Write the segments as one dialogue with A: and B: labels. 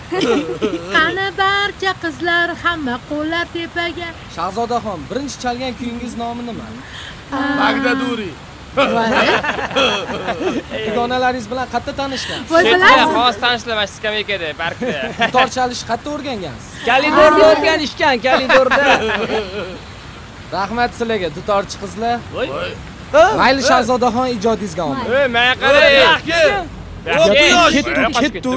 A: Qani barcha qizlar hamma qo'llar tepaga.
B: Shahzodaxon, birinchi chalgan kuyingiz nomi nima?
C: Bagdaduri.
B: Dugonalaringiz bilan qayerda tanishgan?
A: Bilasiz?
D: Xos tanishlar skameykada, parkda.
B: Dutor chalish qayerda o'rgangansiz?
E: Kalidorda o'rganishgan, kalidorda.
B: Rahmat sizlarga, dutorchi qizlar. Mayli Shahzodaxon, ijodingizga omad.
D: Menga qarang.
B: Ketdi.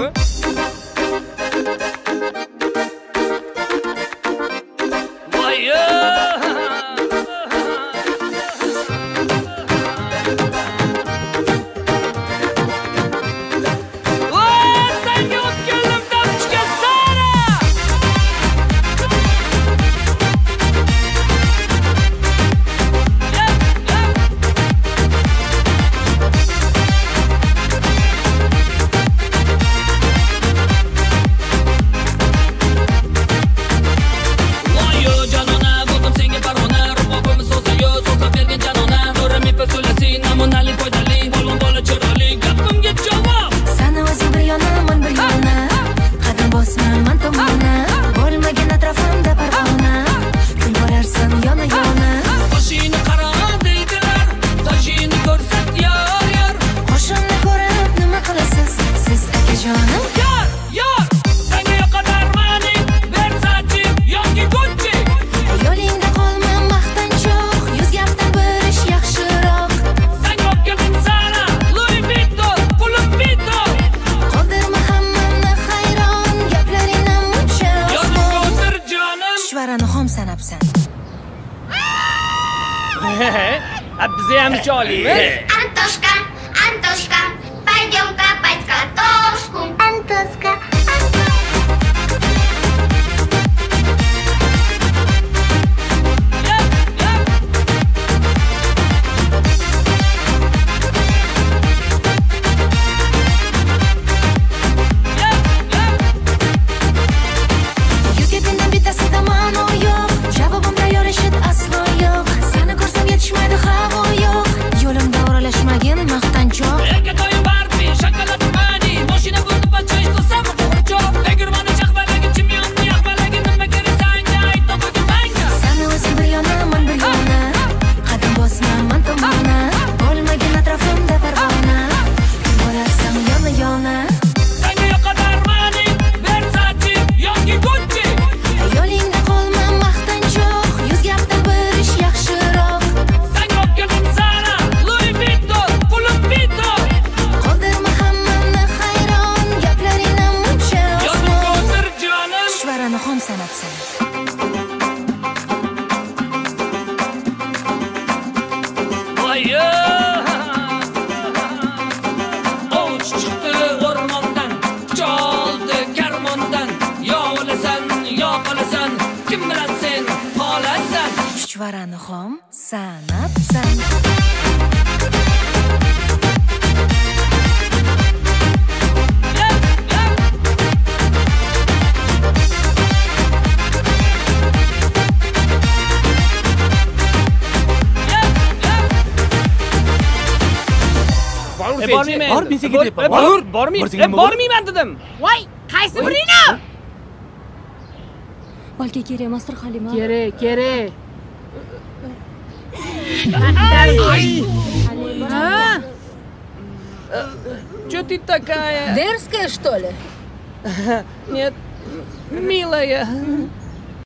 D: Bizni ham choliymiz.
F: Antoshka, пойдем копать картошку. Антошка.
G: Chuchvarani sanabsan.
E: Bormayman dedim.
A: Voy, qaysi biringni?
G: Balki kerak emasdir Halima.
A: Kerak.
E: Что ты такая?
A: Дерзкая, что ли?
E: Нет, милая.